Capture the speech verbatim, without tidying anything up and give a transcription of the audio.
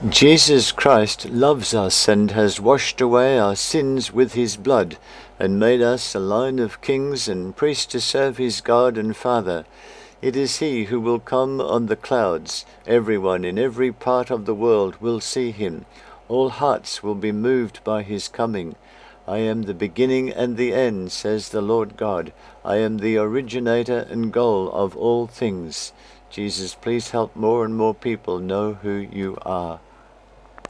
Jesus Christ loves us and has washed away our sins with his blood, and made us a line of kings and priests to serve his God and Father. It is he who will come on the clouds. Everyone in every part of the world will see him. All hearts will be moved by his coming. I am the beginning and the end, says the Lord God. I am the originator and goal of all things. Jesus, please help more and more people know who you are.